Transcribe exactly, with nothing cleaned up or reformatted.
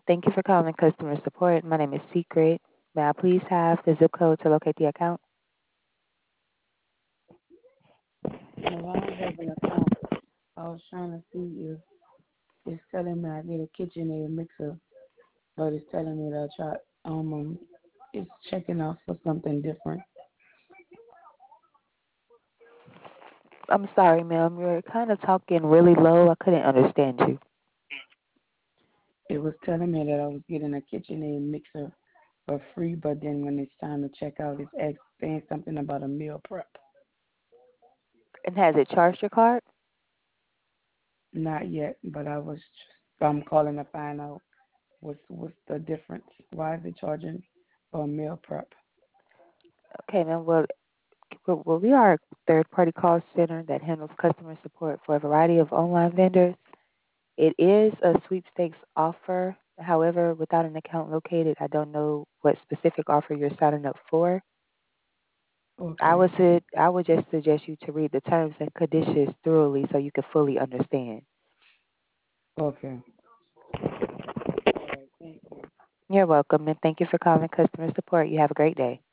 Thank you for calling customer support. My name is Secret. May I please have the zip code to locate the account? Well, I have an account. I was trying to see if it's telling me I get a KitchenAid mixer, but it's telling me that I try, um, um, it's checking out for something different. I'm sorry, ma'am. You're kind of talking really low. I couldn't understand you. It was telling me that I was getting a KitchenAid mixer for free, but then when it's time to check out, it's ask, saying something about a meal prep. And has it charged your card? Not yet, but I was just, I'm calling to find out what's what's the difference. Why is it charging for a meal prep? Okay, ma'am. Well, well, well, we are a third-party call center that handles customer support for a variety of online vendors. It is a sweepstakes offer. However, without an account located, I don't know what specific offer you're signing up for. I Okay, would su- I would just suggest you to read the terms and conditions thoroughly so you can fully understand. okay. All right, thank you. You're welcome, and thank you for calling customer support. You have a great day.